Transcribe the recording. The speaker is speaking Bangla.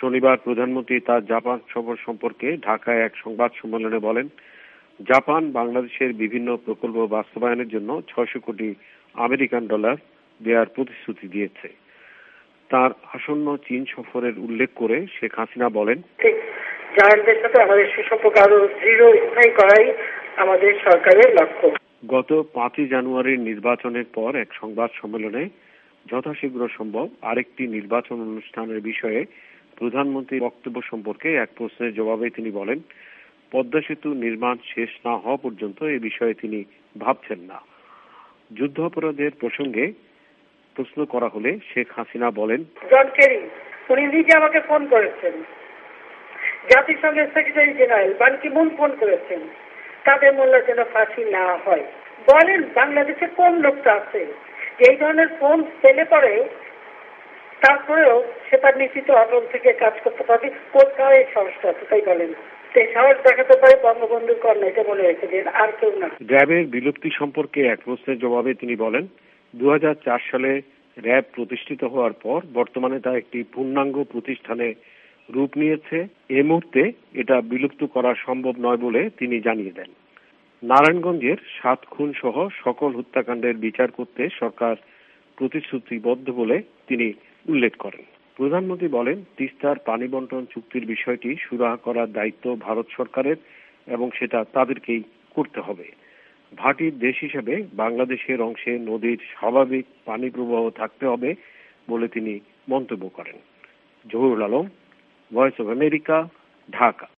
শনিবার প্রধানমন্ত্রী তার জাপান সফর সম্পর্কে ঢাকায় এক সংবাদ সম্মেলনে বলেন, জাপান বাংলাদেশের বিভিন্ন প্রকল্প বাস্তবায়নের জন্য 600 কোটি আমেরিকান ডলার দেওয়ার প্রতিশ্রুতি দিয়েছে। তার আসন্ন চীন সফরের উল্লেখ করে শেখ হাসিনা বলেন, জায়ান্টদের সাথে আমাদের সুসম্পর্ক আরো দৃঢ় স্থায়ী করাই আমাদের সরকারের লক্ষ্য। গত 5 জানুয়ারির নির্বাচনের পর এক সংবাদ সম্মেলনে যথাশীঘ্র সম্ভব আরেকটি নির্বাচন অনুষ্ঠানের বিষয়ে প্রধানমন্ত্রীর বক্তব্য সম্পর্কে এক প্রশ্নের জবাবে তিনি বলেন, পদ্মা সেতু নির্মাণ শেষ না হওয়া পর্যন্ত এ বিষয়ে তিনি ভাবছেন না। যুদ্ধাপরাধের প্রসঙ্গে প্রশ্ন করা হলে শেখ হাসিনা বলেন, জন কেরি উনি নিজে আমাকে ফোন করেছেন, জাতিসংঘের সেক্রেটারি জেনারেল বান কি মুন ফোন করেছেন, তাদের মোল্লার যেন ফাঁসি না হয়। বলেন বাংলাদেশে কোন লোকটা আছে এই ধরনের ফোন পেলে পরে তারপরেও সে তার নিশ্চিত অটল থেকে কাজ করতে পারবে? কোথায় এই সাহসটা আছে তাই বলেন। সেই সাহস দেখাতে পারে বঙ্গবন্ধুর কন্যা, এটা মনে রেখে দিন, আর কেউ না। র্যাবের বিলুপ্তি সম্পর্কে এক প্রশ্নের জবাবে তিনি বলেন, 2004 সালে র্যাব প্রতিষ্ঠিত হওয়ার পর বর্তমানে তা একটি পূর্ণাঙ্গ প্রতিষ্ঠানে রূপ নিয়েছে। এই মুহূর্তে এটা বিলুপ্ত করা সম্ভব নয় বলে তিনি জানিয়ে দেন। নারায়ণগঞ্জের 7 খুন সহ সকল হত্যাকাণ্ডের বিচার করতে সরকার প্রতিশ্রুতিবদ্ধ বলে তিনি উল্লেখ করেন। প্রধানমন্ত্রী বলেন, তিস্তার পানি বন্টন চুক্তির বিষয়টি সুরাহা করার দায়িত্ব ভারত সরকারের এবং সেটা তাদেরকেই করতে হবে। ভাটির দেশ হিসেবে বাংলাদেশের অংশে নদীর স্বাভাবিক পানি প্রবাহ থাকতে হবে বলে তিনি মন্তব্য করেন। Zahurul Alam, voice of America, Dhaka.